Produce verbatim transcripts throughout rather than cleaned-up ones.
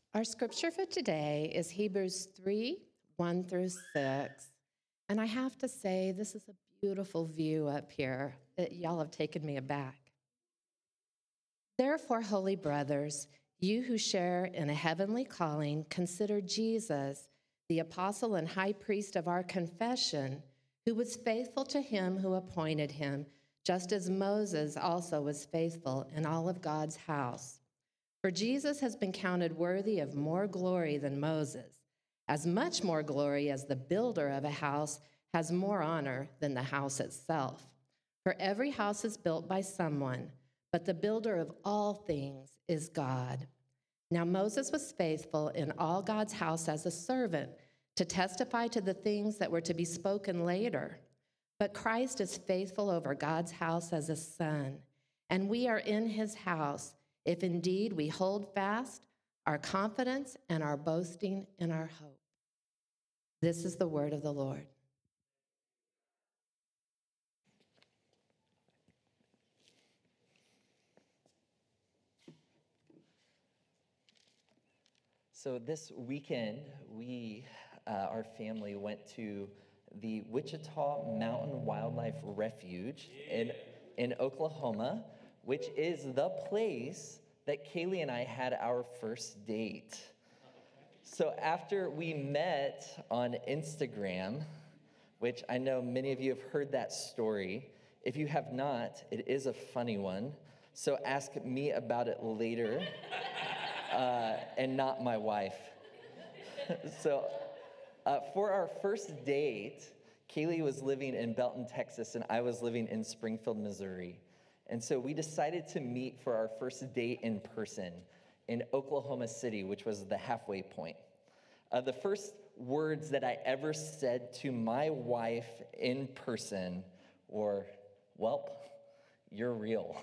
Our scripture for today is Hebrews three, one through six. And I have to say, this is a beautiful view up here. It, y'all have taken me aback. Therefore, holy brothers, you who share in a heavenly calling, consider Jesus, the apostle and high priest of our confession, who was faithful to him who appointed him, just as Moses also was faithful in all of God's house. For Jesus has been counted worthy of more glory than Moses, as much more glory as the builder of a house has more honor than the house itself. For every house is built by someone, but the builder of all things is God. Now Moses was faithful in all God's house as a servant to testify to the things that were to be spoken later. But Christ is faithful over God's house as a son, and we are in his house, if indeed we hold fast our confidence and our boasting in our hope. This is the word of the Lord. So this weekend, we, uh, our family, went to the Wichita Mountain Wildlife Refuge in, in Oklahoma, which is the place that Kaylee and I had our first date. So after we met on Instagram, which I know many of you have heard that story, if you have not, it is a funny one. So ask me about it later. Uh, and not my wife. so uh, for our first date, Kaylee was living in Belton, Texas, and I was living in Springfield, Missouri. And so we decided to meet for our first date in person in Oklahoma City, which was the halfway point. Uh, the first words that I ever said to my wife in person were, "Welp, you're real."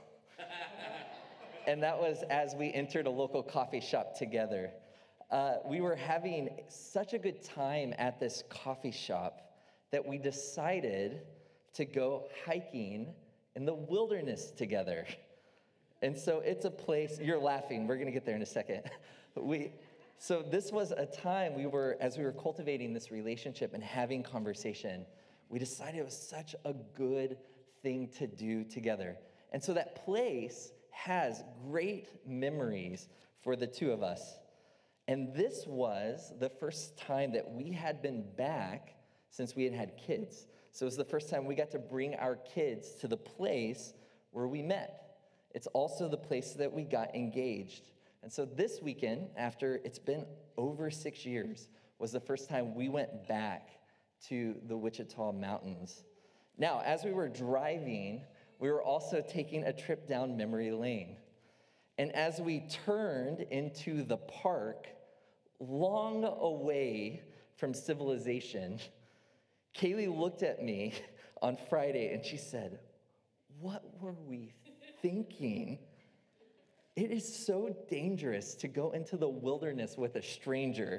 And that was as we entered a local coffee shop together. Uh, we were having such a good time at this coffee shop that we decided to go hiking in the wilderness together. And so it's a place, you're laughing, we're gonna get there in a second. We, so this was a time we were, as we were cultivating this relationship and having conversation, we decided it was such a good thing to do together. And so that place has great memories for the two of us. And this was the first time that we had been back since we had had kids. So it was the first time we got to bring our kids to the place where we met. It's also the place that we got engaged. And so this weekend, after it's been over six years, was the first time we went back to the Wichita Mountains. Now, as we were driving, we were also taking a trip down memory lane. And as we turned into the park, long away from civilization, Kaylee looked at me on Friday and she said, "What were we thinking? It is so dangerous to go into the wilderness with a stranger."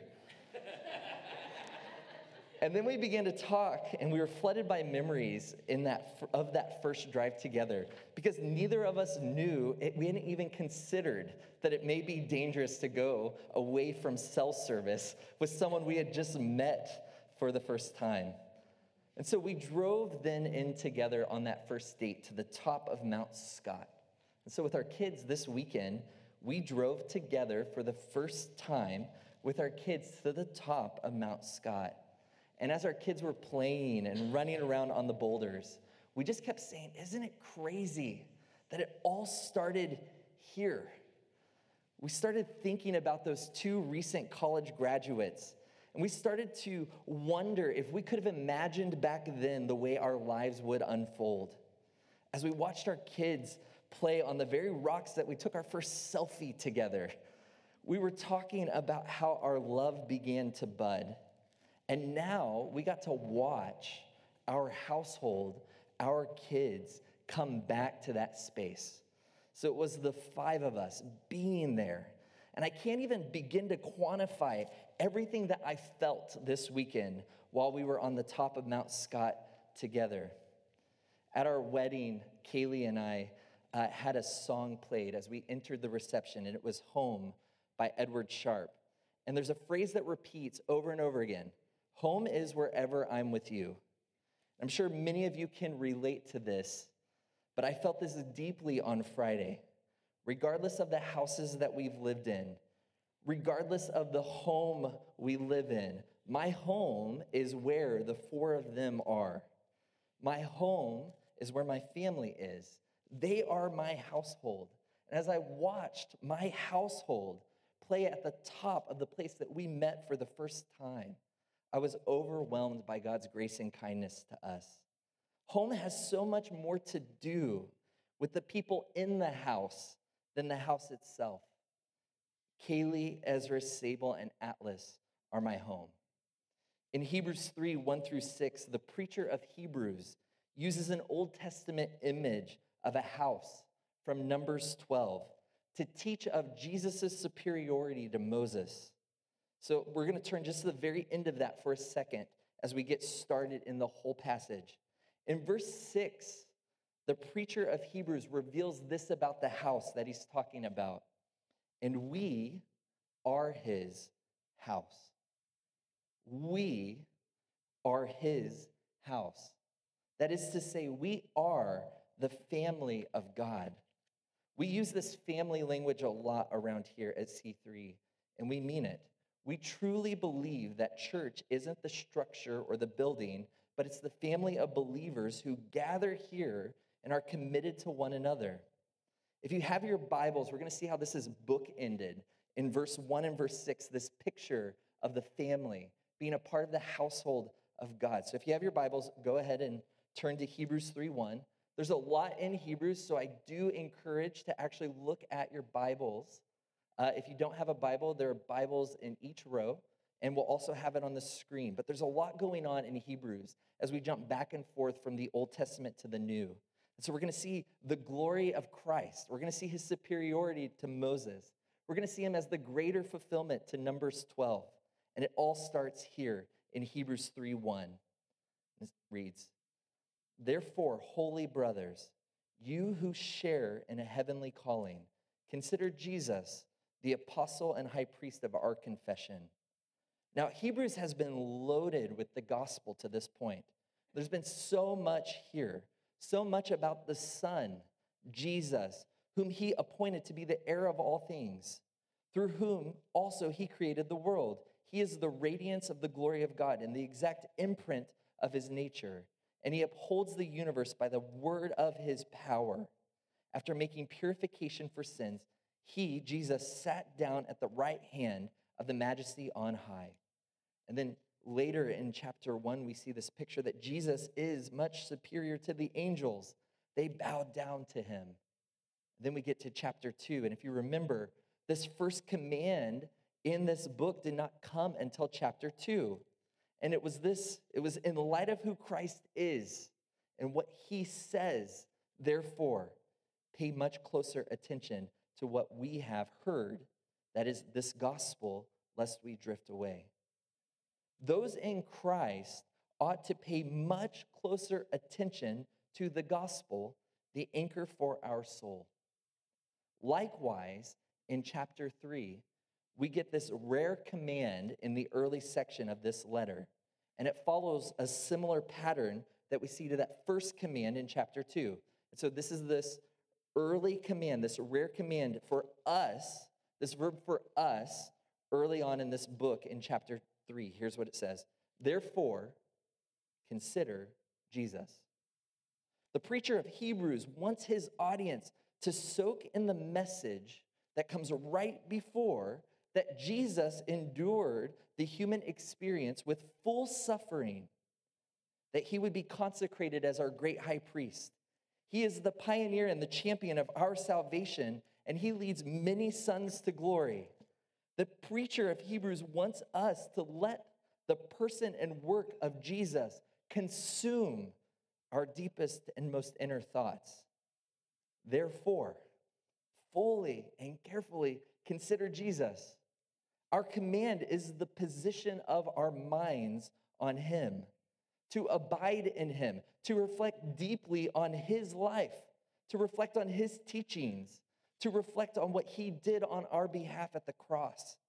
And then we began to talk, and we were flooded by memories in that of that first drive together, because neither of us knew, it, we hadn't even considered that it may be dangerous to go away from cell service with someone we had just met for the first time. And so we drove then in together on that first date to the top of Mount Scott. And so with our kids this weekend, we drove together for the first time with our kids to the top of Mount Scott. And as our kids were playing and running around on the boulders, we just kept saying, isn't it crazy that it all started here? We started thinking about those two recent college graduates, and we started to wonder if we could have imagined back then the way our lives would unfold. As we watched our kids play on the very rocks that we took our first selfie together, we were talking about how our love began to bud. And now we got to watch our household, our kids, come back to that space. So it was the five of us being there. And I can't even begin to quantify everything that I felt this weekend while we were on the top of Mount Scott together. At our wedding, Kaylee and I uh, had a song played as we entered the reception, and it was Home by Edward Sharpe. And there's a phrase that repeats over and over again. Home is wherever I'm with you. I'm sure many of you can relate to this, but I felt this deeply on Friday. Regardless of the houses that we've lived in, regardless of the home we live in, my home is where the four of them are. My home is where my family is. They are my household. And as I watched my household play at the top of the place that we met for the first time, I was overwhelmed by God's grace and kindness to us. Home has so much more to do with the people in the house than the house itself. Kaylee, Ezra, Sable, and Atlas are my home. In Hebrews three, one through six, the preacher of Hebrews uses an Old Testament image of a house from Numbers twelve to teach of Jesus' superiority to Moses. So we're going to turn just to the very end of that for a second as we get started in the whole passage. In verse six, the preacher of Hebrews reveals this about the house that he's talking about. And we are his house. We are his house. That is to say, we are the family of God. We use this family language a lot around here at C three, and we mean it. We truly believe that church isn't the structure or the building, but it's the family of believers who gather here and are committed to one another. If you have your Bibles, we're going to see how this is bookended in verse one and verse six, this picture of the family being a part of the household of God. So if you have your Bibles, go ahead and turn to Hebrews three one. There's a lot in Hebrews, so I do encourage to actually look at your Bibles. Uh, if you don't have a Bible, there are Bibles in each row, and we'll also have it on the screen. But there's a lot going on in Hebrews as we jump back and forth from the Old Testament to the New. And so we're going to see the glory of Christ. We're going to see his superiority to Moses. We're going to see him as the greater fulfillment to Numbers twelve. And it all starts here in Hebrews three one. It reads, "Therefore, holy brothers, you who share in a heavenly calling, consider Jesus, the apostle and high priest of our confession." Now, Hebrews has been loaded with the gospel to this point. There's been so much here, so much about the Son, Jesus, whom he appointed to be the heir of all things, through whom also he created the world. He is the radiance of the glory of God and the exact imprint of his nature, and he upholds the universe by the word of his power. After making purification for sins, he, Jesus, sat down at the right hand of the majesty on high. And then later in chapter one, we see this picture that Jesus is much superior to the angels. They bowed down to him. Then we get to chapter two, and if you remember, this first command in this book did not come until chapter two. And it was this, it was in light of who Christ is and what he says, therefore, pay much closer attention to what we have heard, that is this gospel, lest we drift away. Those in Christ ought to pay much closer attention to the gospel, the anchor for our soul. Likewise, in chapter three, we get this rare command in the early section of this letter, and it follows a similar pattern that we see to that first command in chapter two. And so this is this early command, this rare command for us, this verb for us, early on in this book in chapter three. Here's what it says. Therefore, consider Jesus. The preacher of Hebrews wants his audience to soak in the message that comes right before that Jesus endured the human experience with full suffering, that he would be consecrated as our great high priest. He is the pioneer and the champion of our salvation, and he leads many sons to glory. The preacher of Hebrews wants us to let the person and work of Jesus consume our deepest and most inner thoughts. Therefore, fully and carefully consider Jesus. Our command is the position of our minds on him, to abide in him, to reflect deeply on his life, to reflect on his teachings, to reflect on what he did on our behalf at the cross,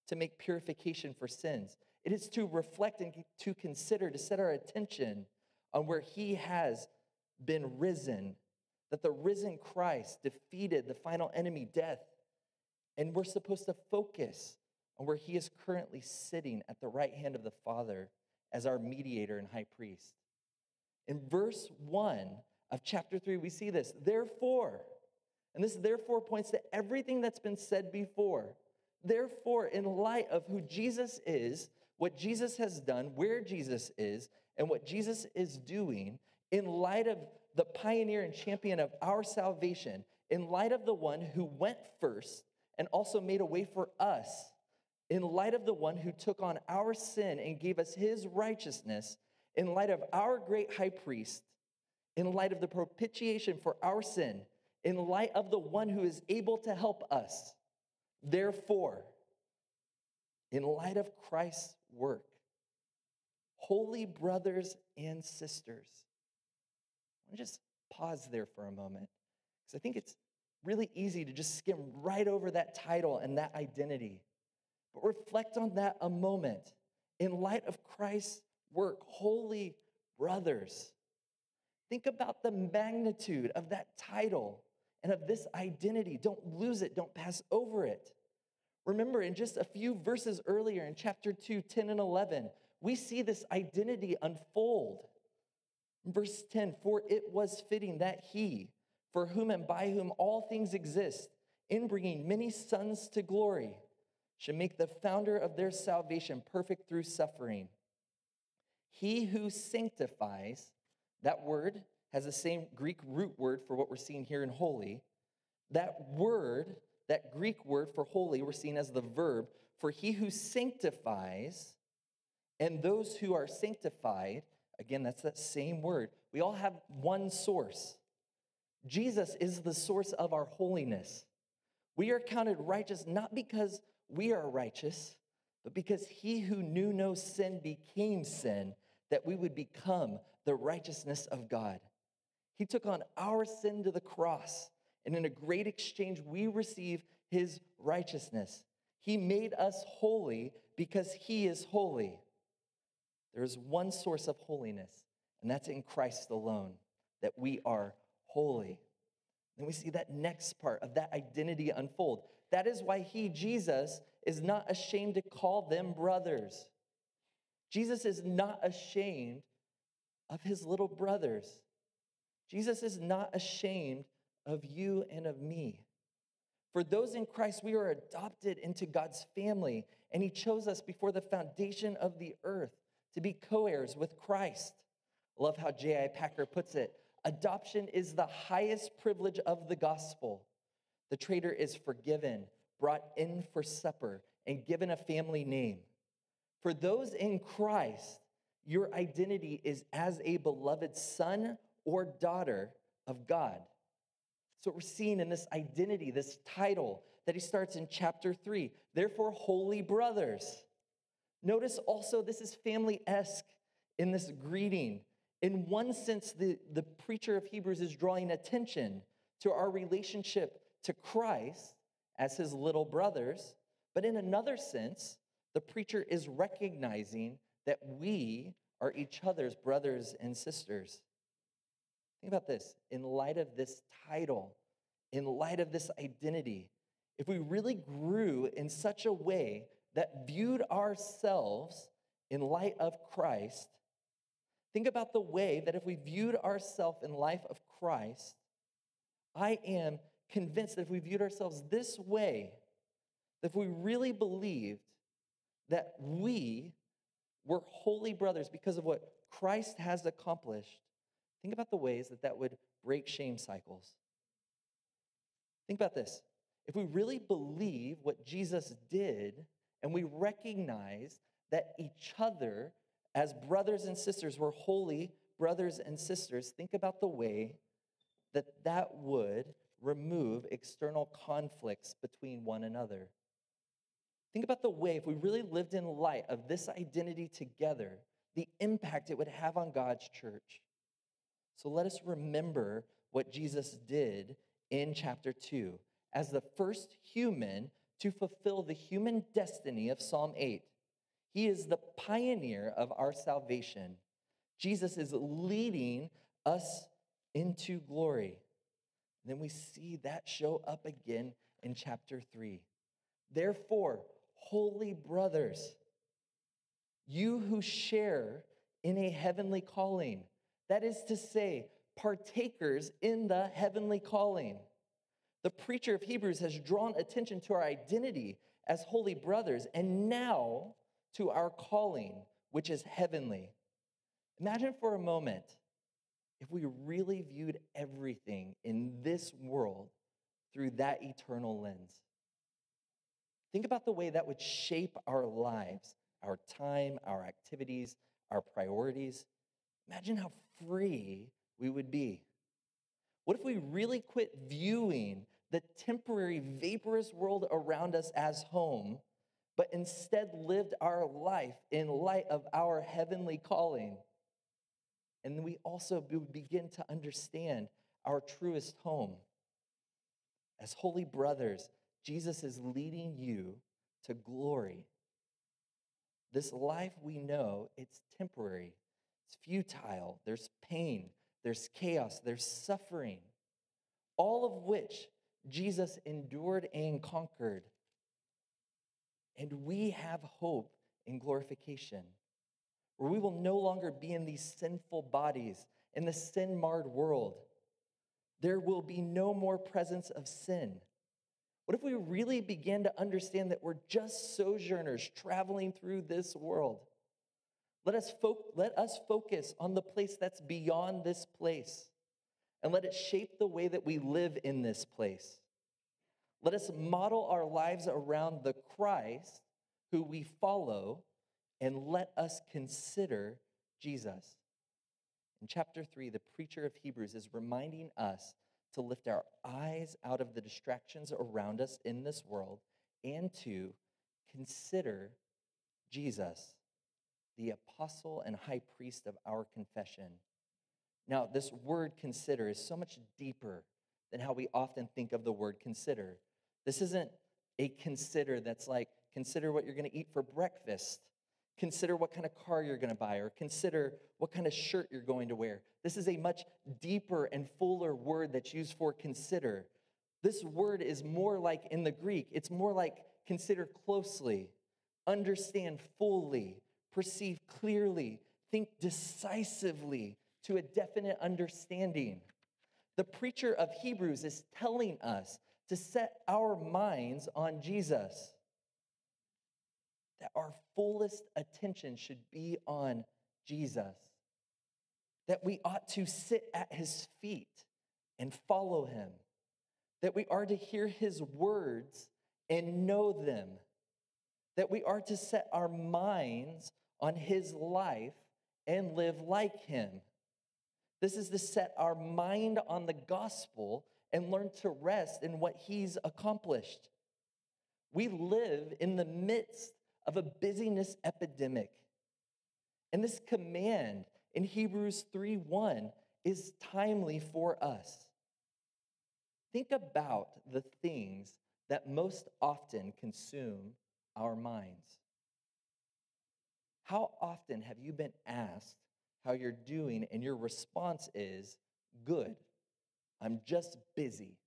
to make purification for sins. It is to reflect and to consider, to set our attention on where he has been risen, that the risen Christ defeated the final enemy, death. And we're supposed to focus on where he is currently sitting at the right hand of the Father as our mediator and high priest. In verse one of chapter three, we see this, therefore, and this therefore points to everything that's been said before. Therefore, in light of who Jesus is, what Jesus has done, where Jesus is, and what Jesus is doing, in light of the pioneer and champion of our salvation, in light of the one who went first and also made a way for us, in light of the one who took on our sin and gave us his righteousness, in light of our great high priest, in light of the propitiation for our sin, in light of the one who is able to help us, therefore, in light of Christ's work, holy brothers and sisters, I want to just pause there for a moment, because I think it's really easy to just skim right over that title and that identity. But reflect on that a moment. In light of Christ's work, holy brothers. Think about the magnitude of that title and of this identity. Don't lose it. Don't pass over it. Remember, in just a few verses earlier in chapter two, ten and eleven, we see this identity unfold. In verse ten, for it was fitting that he, for whom and by whom all things exist, in bringing many sons to glory, should make the founder of their salvation perfect through suffering. He who sanctifies, that word has the same Greek root word for what we're seeing here in holy. That word, that Greek word for holy, we're seeing as the verb, for he who sanctifies and those who are sanctified, again, that's that same word. We all have one source. Jesus is the source of our holiness. We are counted righteous not because we are righteous, but because he who knew no sin became sin, that we would become the righteousness of God. He took on our sin to the cross, and in a great exchange, we receive his righteousness. He made us holy because he is holy. There is one source of holiness, and that's in Christ alone, that we are holy. Then we see that next part of that identity unfold. That is why he, Jesus, is not ashamed to call them brothers. Jesus is not ashamed of his little brothers. Jesus is not ashamed of you and of me. For those in Christ, we are adopted into God's family, and he chose us before the foundation of the earth to be co-heirs with Christ. I love how J I Packer puts it. Adoption is the highest privilege of the gospel. The traitor is forgiven, brought in for supper, and given a family name. For those in Christ, your identity is as a beloved son or daughter of God. So what we're seeing in this identity, this title that he starts in chapter three. Therefore, holy brothers. Notice also this is family-esque in this greeting. In one sense, the, the preacher of Hebrews is drawing attention to our relationship to Christ as his little brothers. But in another sense, the preacher is recognizing that we are each other's brothers and sisters. Think about this. In light of this title, in light of this identity, if we really grew in such a way that viewed ourselves in light of Christ, think about the way that if we viewed ourselves in life of Christ, I am convinced that if we viewed ourselves this way, that if we really believed that we were holy brothers because of what Christ has accomplished, think about the ways that that would break shame cycles. Think about this. If we really believe what Jesus did, and we recognize that each other as brothers and sisters were holy brothers and sisters, think about the way that that would remove external conflicts between one another. Think about the way, if we really lived in light of this identity together, the impact it would have on God's church. So let us remember what Jesus did in chapter two. As the first human to fulfill the human destiny of Psalm eight. He is the pioneer of our salvation. Jesus is leading us into glory. And then we see that show up again in chapter three. Therefore, holy brothers, you who share in a heavenly calling, that is to say, partakers in the heavenly calling. The preacher of Hebrews has drawn attention to our identity as holy brothers and now to our calling, which is heavenly. Imagine for a moment if we really viewed everything in this world through that eternal lens. Think about the way that would shape our lives, our time, our activities, our priorities. Imagine how free we would be. What if we really quit viewing the temporary, vaporous world around us as home, but instead lived our life in light of our heavenly calling? And we also would begin to understand our truest home. As holy brothers, Jesus is leading you to glory. This life we know, it's temporary, it's futile, there's pain, there's chaos, there's suffering, all of which Jesus endured and conquered. And we have hope in glorification, where we will no longer be in these sinful bodies, in the sin-marred world. There will be no more presence of sin. What if we really began to understand that we're just sojourners traveling through this world? Let us, fo- let us focus on the place that's beyond this place, and let it shape the way that we live in this place. Let us model our lives around the Christ who we follow, and let us consider Jesus. In chapter three, the preacher of Hebrews is reminding us to lift our eyes out of the distractions around us in this world and to consider Jesus, the apostle and high priest of our confession. Now, this word consider is so much deeper than how we often think of the word consider. This isn't a consider that's like, consider what you're going to eat for breakfast. Consider what kind of car you're going to buy, or consider what kind of shirt you're going to wear. This is a much deeper and fuller word that's used for consider. This word is more like, in the Greek, it's more like consider closely, understand fully, perceive clearly, think decisively to a definite understanding. The preacher of Hebrews is telling us to set our minds on Jesus, that our fullest attention should be on Jesus, that we ought to sit at his feet and follow him, that we are to hear his words and know them, that we are to set our minds on his life and live like him. This is to set our mind on the gospel and learn to rest in what he's accomplished. We live in the midst of a busyness epidemic. And this command in Hebrews three one is timely for us. Think about the things that most often consume our minds. How often have you been asked how you're doing and your response is, good, I'm just busy?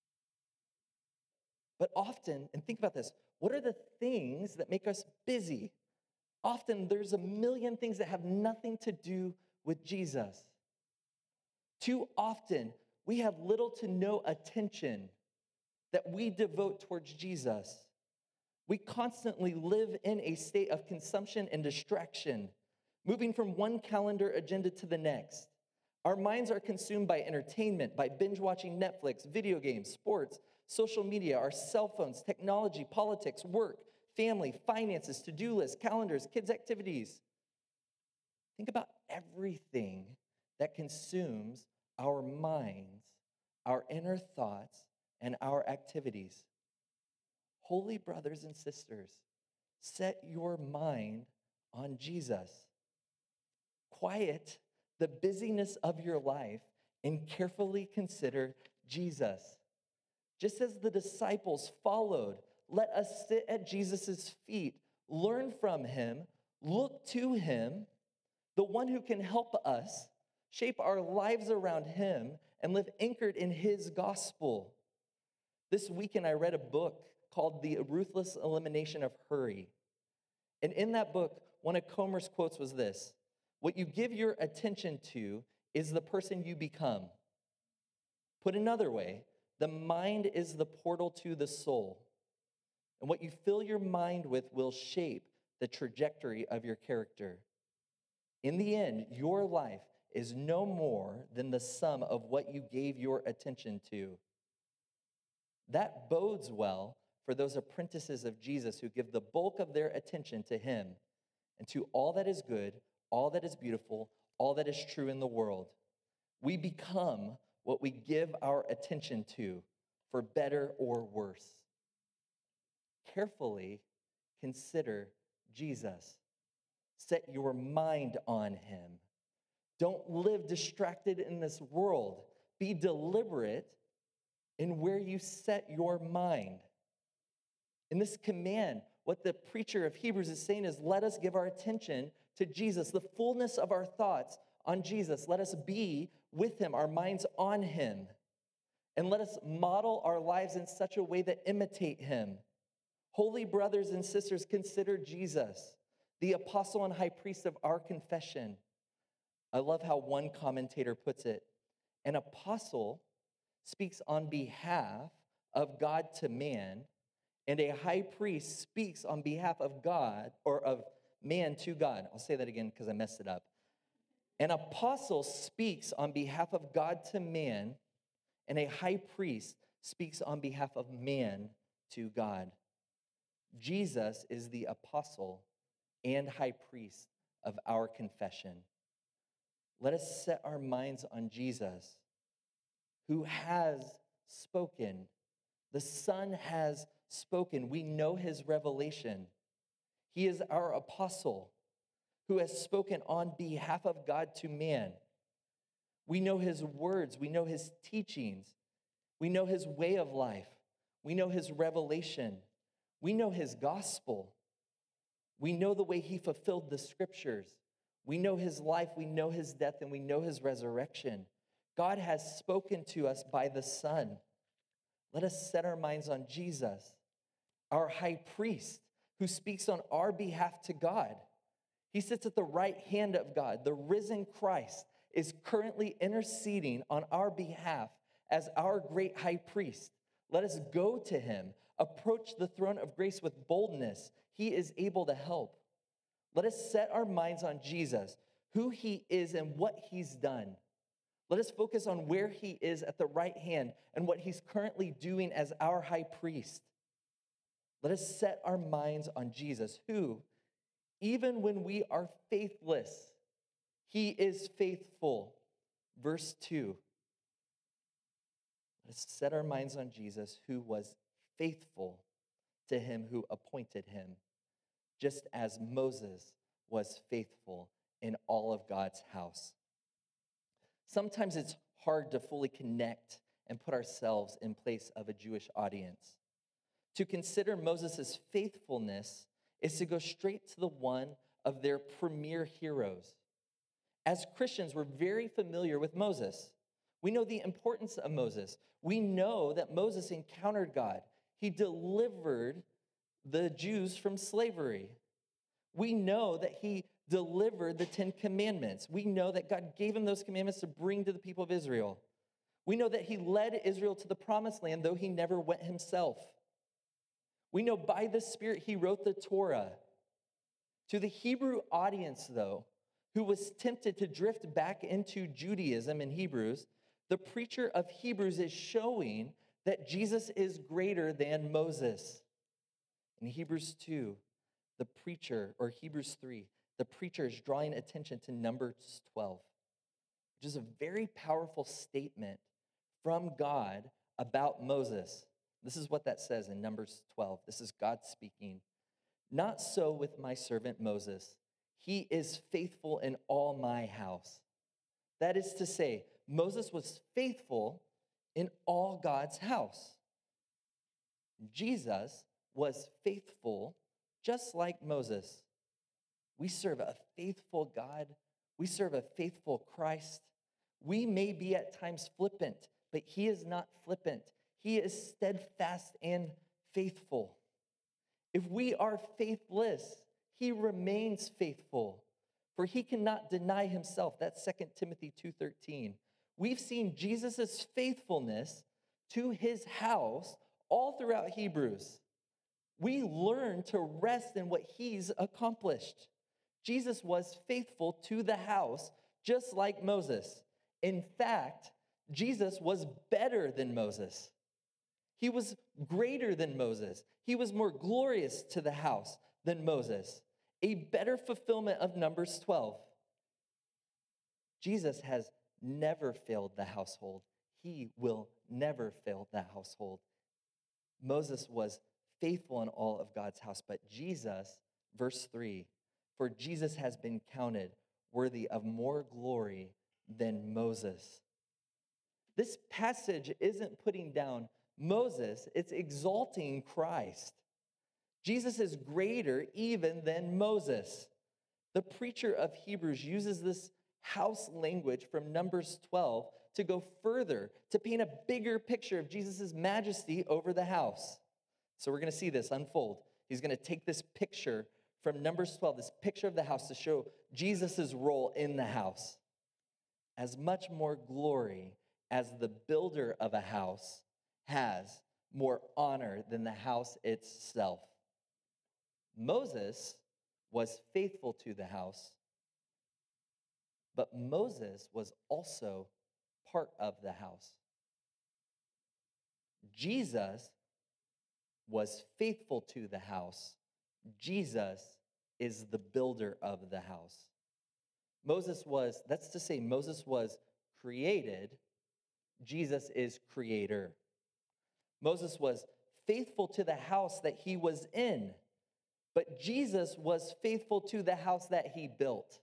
But often, and think about this, what are the things that make us busy? Often there's a million things that have nothing to do with Jesus. Too often, we have little to no attention that we devote towards Jesus. We constantly live in a state of consumption and distraction, moving from one calendar agenda to the next. Our minds are consumed by entertainment, by binge watching Netflix, video games, sports, social media, our cell phones, technology, politics, work, family, finances, to-do lists, calendars, kids' activities. Think about everything that consumes our minds, our inner thoughts, and our activities. Holy brothers and sisters, set your mind on Jesus. Quiet the busyness of your life and carefully consider Jesus. Just as the disciples followed let us sit at Jesus' feet, learn from him, look to him, the one who can help us shape our lives around him and live anchored in his gospel. This weekend, I read a book called The Ruthless Elimination of Hurry. And in that book, one of Comer's quotes was this: "What you give your attention to is the person you become." Put another way, the mind is the portal to the soul. And what you fill your mind with will shape the trajectory of your character. In the end, your life is no more than the sum of what you gave your attention to. That bodes well for those apprentices of Jesus who give the bulk of their attention to him and to all that is good, all that is beautiful, all that is true in the world. We become what we give our attention to, for better or worse. Carefully consider Jesus. Set your mind on him. Don't live distracted in this world. Be deliberate in where you set your mind. In this command, what the preacher of Hebrews is saying is, let us give our attention to Jesus, the fullness of our thoughts on Jesus. Let us be with him, our minds on him. And let us model our lives in such a way that imitate him. Holy brothers and sisters, consider Jesus, the apostle and high priest of our confession. I love how one commentator puts it. An apostle speaks on behalf of God to man, and a high priest speaks on behalf of God, or of man to God. I'll say that again because I messed it up. An apostle speaks on behalf of God to man, and a high priest speaks on behalf of man to God. Jesus is the apostle and high priest of our confession. Let us set our minds on Jesus, who has spoken. The Son has spoken. We know his revelation. He is our apostle who has spoken on behalf of God to man. We know his words. We know his teachings. We know his way of life. We know his revelation. We know his gospel. We know the way he fulfilled the scriptures. We know his life, we know his death, and we know his resurrection. God has spoken to us by the Son. Let us set our minds on Jesus, our high priest, who speaks on our behalf to God. He sits at the right hand of God. The risen Christ is currently interceding on our behalf as our great high priest. Let us go to him, approach the throne of grace with boldness. He is able to help. Let us set our minds on Jesus, who he is and what he's done. Let us focus on where he is at the right hand and what he's currently doing as our high priest. Let us set our minds on Jesus, who, even when we are faithless, he is faithful. Verse two. Let us set our minds on Jesus, who was faithful to him who appointed him, just as Moses was faithful in all of God's house. Sometimes it's hard to fully connect and put ourselves in place of a Jewish audience. To consider Moses' faithfulness is to go straight to the one of their premier heroes. As Christians, we're very familiar with Moses. We know the importance of Moses. We know that Moses encountered God. He delivered the Jews from slavery. We know that he delivered the Ten Commandments. We know that God gave him those commandments to bring to the people of Israel. We know that he led Israel to the promised land, though he never went himself. We know by the Spirit he wrote the Torah. To the Hebrew audience, though, who was tempted to drift back into Judaism in Hebrews, the preacher of Hebrews is showing that Jesus is greater than Moses. In Hebrews two, the preacher, or Hebrews three, the preacher is drawing attention to Numbers twelve, which is a very powerful statement from God about Moses. This is what that says in Numbers twelve. This is God speaking. Not so with my servant Moses. He is faithful in all my house. That is to say, Moses was faithful in all God's house. Jesus was faithful, just like Moses. We serve a faithful God. We serve a faithful Christ. We may be at times flippant, but he is not flippant. He is steadfast and faithful. If we are faithless, he remains faithful, for he cannot deny himself. That's Second Timothy two thirteen. We've seen Jesus' faithfulness to his house all throughout Hebrews. We learn to rest in what he's accomplished. Jesus was faithful to the house, just like Moses. In fact, Jesus was better than Moses. He was greater than Moses. He was more glorious to the house than Moses. A better fulfillment of Numbers twelve. Jesus has never failed the household. He will never fail the household. Moses was faithful in all of God's house, but Jesus, verse three, for Jesus has been counted worthy of more glory than Moses. This passage isn't putting down Moses, it's exalting Christ. Jesus is greater even than Moses. The preacher of Hebrews uses this house language from Numbers twelve to go further, to paint a bigger picture of Jesus' majesty over the house. So we're going to see this unfold. He's going to take this picture from Numbers twelve, this picture of the house, to show Jesus' role in the house. As much more glory as the builder of a house has, more honor than the house itself. Moses was faithful to the house, but Moses was also part of the house. Jesus was faithful to the house. Jesus is the builder of the house. Moses was, that's to say, Moses was created. Jesus is creator. Moses was faithful to the house that he was in, but Jesus was faithful to the house that he built.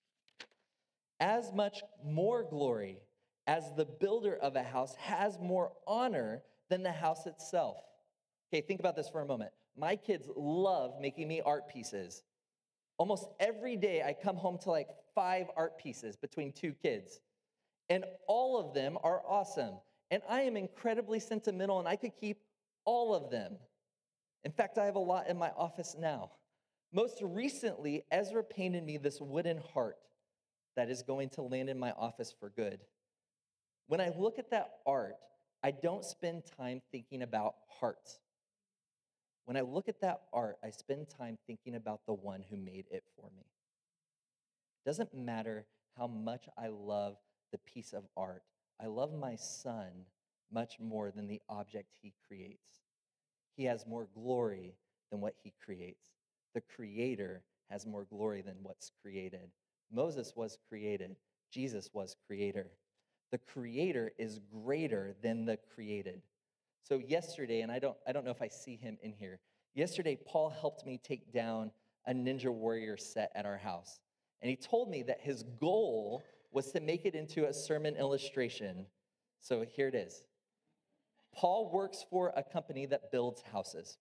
As much more glory as the builder of a house has more honor than the house itself. Okay, think about this for a moment. My kids love making me art pieces. Almost every day I come home to like five art pieces between two kids, and all of them are awesome. And I am incredibly sentimental, and I could keep all of them. In fact, I have a lot in my office now. Most recently, Ezra painted me this wooden heart that is going to land in my office for good. When I look at that art, I don't spend time thinking about hearts. When I look at that art, I spend time thinking about the one who made it for me. It doesn't matter how much I love the piece of art. I love my son much more than the object he creates. He has more glory than what he creates. The creator has more glory than what's created. Moses was created. Jesus was creator. The creator is greater than the created. So yesterday, and I don't, I don't know if I see him in here, yesterday Paul helped me take down a Ninja Warrior set at our house. And he told me that his goal was to make it into a sermon illustration. So here it is. Paul works for a company that builds houses.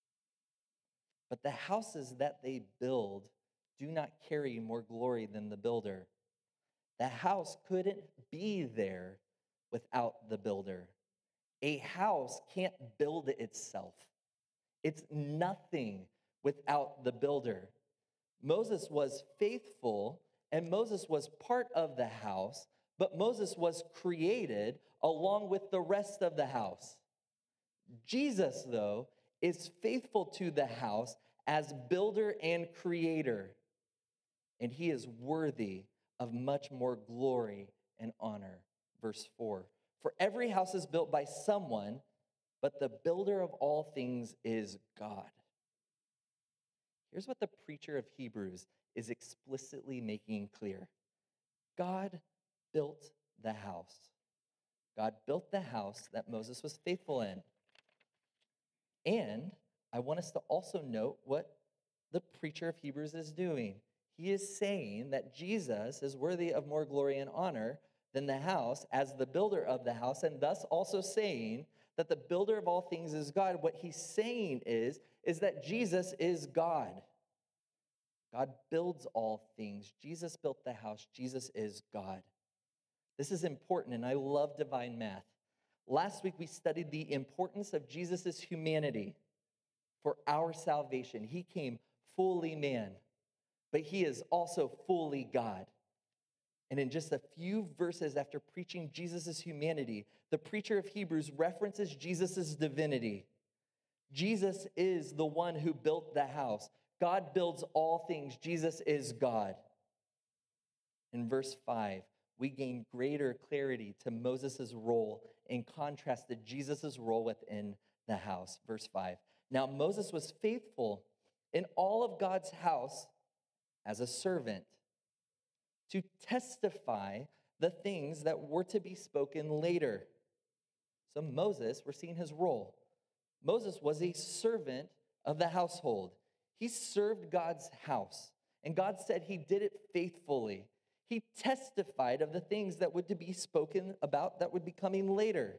But the houses that they build do not carry more glory than the builder. The house couldn't be there without the builder. A house can't build itself. It's nothing without the builder. Moses was faithful, and Moses was part of the house, but Moses was created along with the rest of the house. Jesus, though, is faithful to the house as builder and creator, and he is worthy of much more glory and honor. Verse four, for every house is built by someone, but the builder of all things is God. Here's what the preacher of Hebrews is explicitly making clear. God built the house. God built the house that Moses was faithful in. And I want us to also note what the preacher of Hebrews is doing. He is saying that Jesus is worthy of more glory and honor than the house as the builder of the house, and thus also saying that the builder of all things is God. What he's saying is is that Jesus is God. God builds all things. Jesus built the house. Jesus is God. This is important, and I love divine math. Last week, we studied the importance of Jesus' humanity for our salvation. He came fully man, but he is also fully God. And in just a few verses after preaching Jesus' humanity, the preacher of Hebrews references Jesus' divinity. Jesus is the one who built the house. God builds all things. Jesus is God. In verse five, we gain greater clarity to Moses' role in contrast to Jesus' role within the house. Verse five, now Moses was faithful in all of God's house as a servant to testify the things that were to be spoken later. So Moses, we're seeing his role. Moses was a servant of the household. He served God's house, and God said he did it faithfully. He testified of the things that would to be spoken about that would be coming later.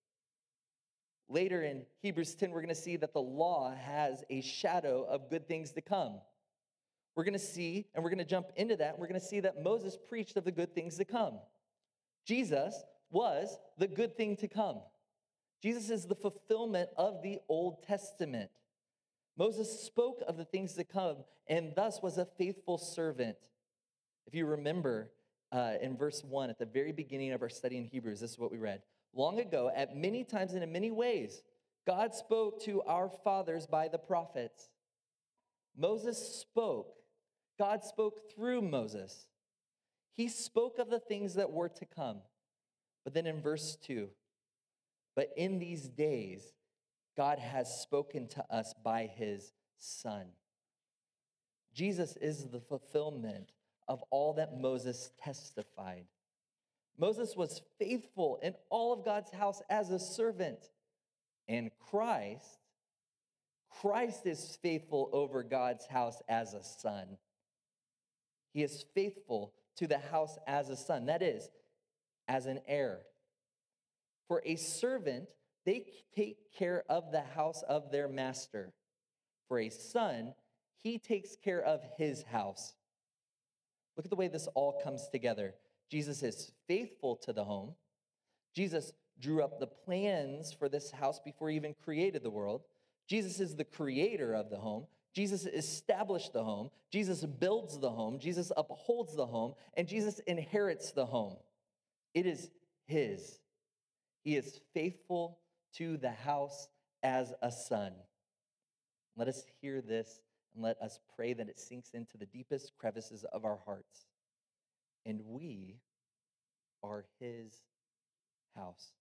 Later in Hebrews ten, we're going to see that the law has a shadow of good things to come. We're going to see, and we're going to jump into that, and we're going to see that Moses preached of the good things to come. Jesus was the good thing to come. Jesus is the fulfillment of the Old Testament. Moses spoke of the things to come and thus was a faithful servant. If you remember uh, in verse one, at the very beginning of our study in Hebrews, this is what we read. Long ago, at many times and in many ways, God spoke to our fathers by the prophets. Moses spoke. God spoke through Moses. He spoke of the things that were to come. But then in verse two, but in these days, God has spoken to us by his Son. Jesus is the fulfillment of all that Moses testified. Moses was faithful in all of God's house as a servant. And Christ, Christ is faithful over God's house as a son. He is faithful to the house as a son, that is, as an heir. For a servant, they take care of the house of their master. For a son, he takes care of his house. Look at the way this all comes together. Jesus is faithful to the home. Jesus drew up the plans for this house before he even created the world. Jesus is the creator of the home. Jesus established the home. Jesus builds the home. Jesus upholds the home. And Jesus inherits the home. It is his. He is faithful to the house as a son. Let us hear this and let us pray that it sinks into the deepest crevices of our hearts. And we are his house.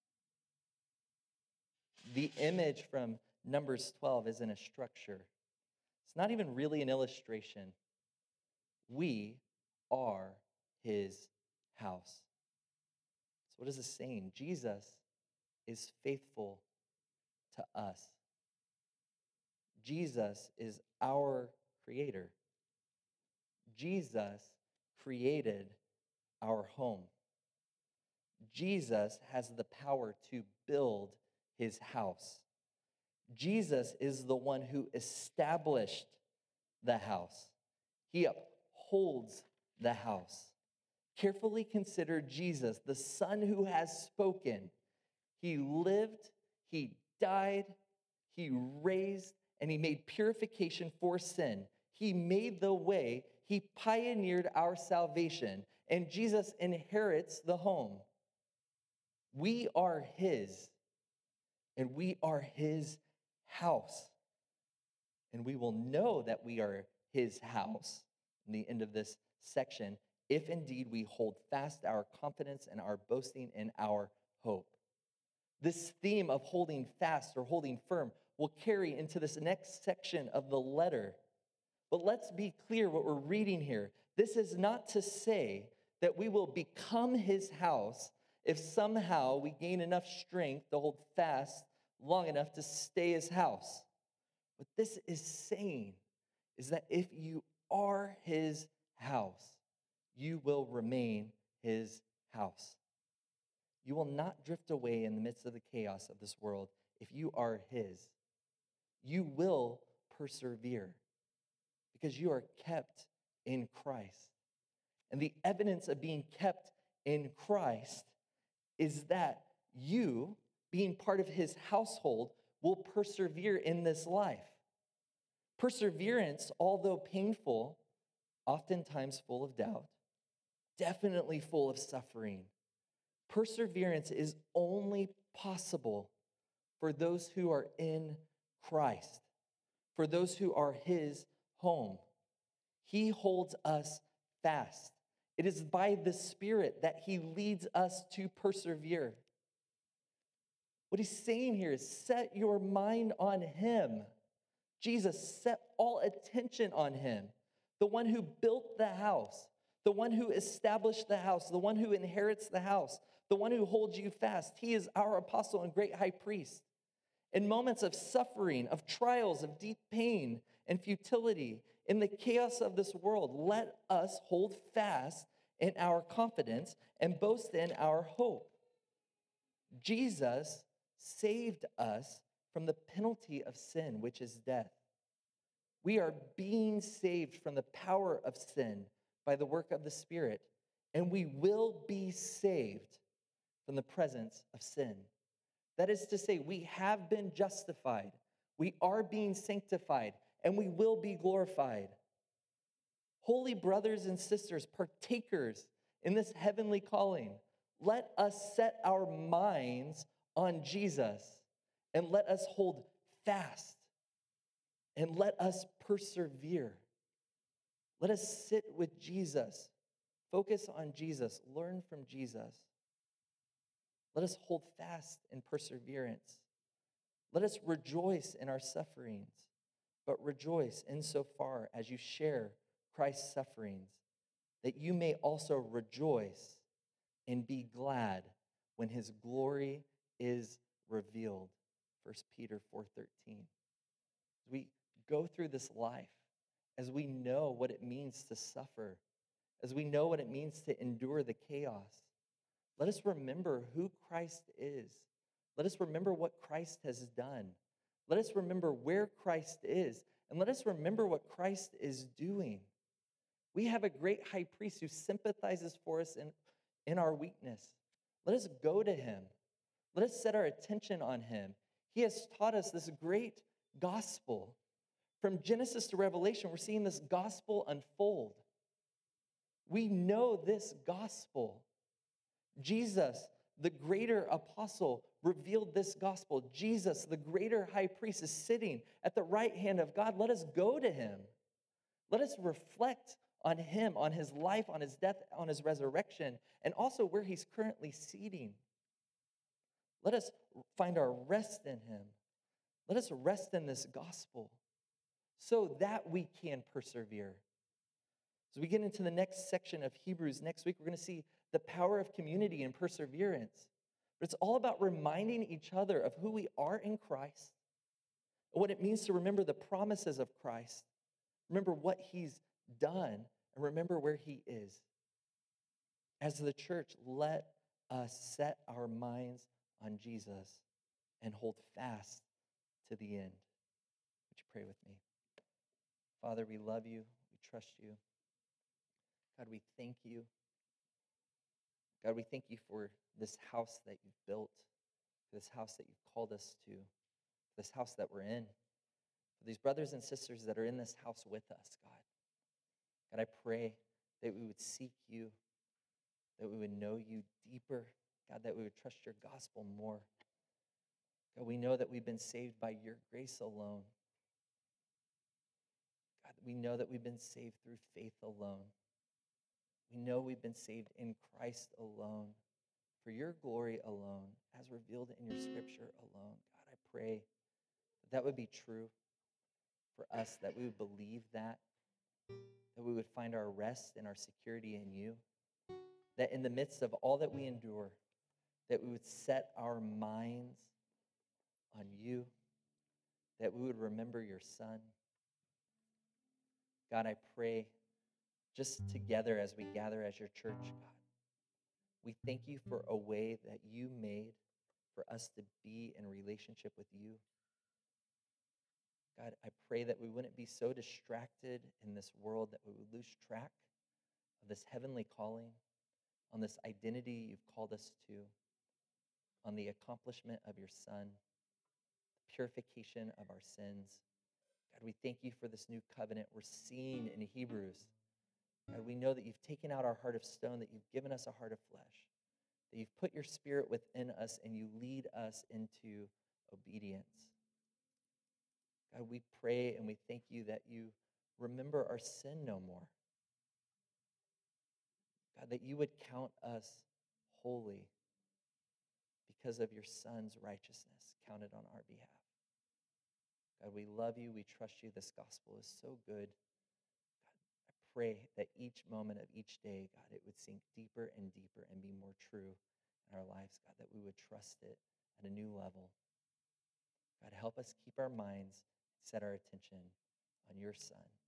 The image from Numbers twelve isn't a structure. It's not even really an illustration. We are his house. So what is this saying? Jesus is faithful to us. Jesus is our creator. Jesus created our home. Jesus has the power to build his house. Jesus is the one who established the house. He upholds the house. Carefully consider Jesus, the Son who has spoken. He lived, he died, he raised, and he made purification for sin. He made the way. He pioneered our salvation. And Jesus inherits the home. We are his, and we are his house. And we will know that we are his house in the end of this section if indeed we hold fast our confidence and our boasting in our hope. This theme of holding fast or holding firm will carry into this next section of the letter. But let's be clear what we're reading here. This is not to say that we will become his house if somehow we gain enough strength to hold fast long enough to stay his house. What this is saying is that if you are his house, you will remain his house. You will not drift away in the midst of the chaos of this world if you are his. You will persevere because you are kept in Christ. And the evidence of being kept in Christ is that you, being part of his household, will persevere in this life. Perseverance, although painful, oftentimes full of doubt, definitely full of suffering. Perseverance is only possible for those who are in Christ, for those who are his home. He holds us fast. It is by the Spirit that he leads us to persevere. What he's saying here is set your mind on him. Jesus, set all attention on him, the one who built the house, the one who established the house, the one who inherits the house, the one who holds you fast. He is our apostle and great high priest. In moments of suffering, of trials, of deep pain and futility, in the chaos of this world, let us hold fast in our confidence and boast in our hope. Jesus saved us from the penalty of sin, which is death. We are being saved from the power of sin by the work of the Spirit, and we will be saved from the presence of sin. That is to say, we have been justified, we are being sanctified, and we will be glorified. Holy brothers and sisters, partakers in this heavenly calling, let us set our minds on Jesus and let us hold fast and let us persevere. Let us sit with Jesus, focus on Jesus, learn from Jesus. Let us hold fast in perseverance. Let us rejoice in our sufferings, but rejoice insofar as you share Christ's sufferings, that you may also rejoice and be glad when his glory is revealed. First Peter four thirteen. As we go through this life, as we know what it means to suffer, as we know what it means to endure the chaos, let us remember who Christ is. Let us remember what Christ has done. Let us remember where Christ is, and let us remember what Christ is doing. We have a great high priest who sympathizes for us in, in our weakness. Let us go to him. Let us set our attention on him. He has taught us this great gospel. From Genesis to Revelation, we're seeing this gospel unfold. We know this gospel. Jesus, the greater apostle, revealed this gospel. Jesus, the greater high priest, is sitting at the right hand of God. Let us go to him. Let us reflect on him, on his life, on his death, on his resurrection, and also where he's currently seating. Let us find our rest in him. Let us rest in this gospel so that we can persevere. As we get into the next section of Hebrews next week, we're going to see the power of community and perseverance. But it's all about reminding each other of who we are in Christ, and what it means to remember the promises of Christ, remember what he's done, and remember where he is. As the church, let us set our minds on Jesus and hold fast to the end. Would you pray with me? Father, we love you. We trust you. God, we thank you. God, we thank you for this house that you've built, this house that you've called us to, this house that we're in, for these brothers and sisters that are in this house with us, God. God, I pray that we would seek you, that we would know you deeper, God, that we would trust your gospel more. God, we know that we've been saved by your grace alone. God, we know that we've been saved through faith alone. We know we've been saved in Christ alone, for your glory alone, as revealed in your scripture alone. God, I pray that that would be true for us, that we would believe that, that we would find our rest and our security in you, that in the midst of all that we endure, that we would set our minds on you, that we would remember your Son. God, I pray just together as we gather as your church, God, we thank you for a way that you made for us to be in relationship with you. God, I pray that we wouldn't be so distracted in this world that we would lose track of this heavenly calling, on this identity you've called us to, on the accomplishment of your Son, the purification of our sins. God, we thank you for this new covenant we're seeing in Hebrews. God, we know that you've taken out our heart of stone, that you've given us a heart of flesh, that you've put your spirit within us and you lead us into obedience. God, we pray and we thank you that you remember our sin no more. God, that you would count us holy because of your Son's righteousness counted on our behalf. God, we love you. We trust you. This gospel is so good. God, I pray that each moment of each day, God, it would sink deeper and deeper and be more true in our lives, God, that we would trust it at a new level. God, help us keep our minds, set our attention on your Son.